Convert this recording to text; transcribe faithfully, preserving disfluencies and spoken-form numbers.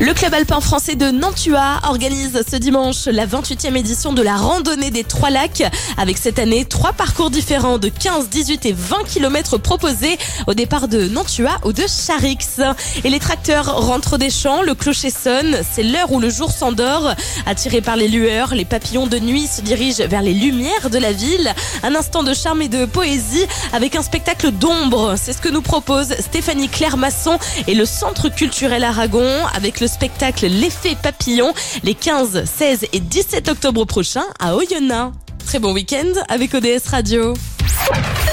Le club alpin français de Nantua organise ce dimanche la vingt-huitième édition de la randonnée des Trois Lacs, avec cette année trois parcours différents de quinze, dix-huit et vingt kilomètres proposés au départ de Nantua ou de Charix. Et les tracteurs rentrent des champs, le clocher sonne, c'est l'heure où le jour s'endort. Attirés par les lueurs, les papillons de nuit se dirigent vers les lumières de la ville. Un instant de charme et de poésie avec un spectacle d'ombre. C'est ce que nous propose Stéphanie Claire-Masson et le Centre culturel Aragon avec le spectacle L'effet papillon les quinze, seize et dix-sept octobre prochains à Oyonnax. Très bon week-end avec O D S Radio.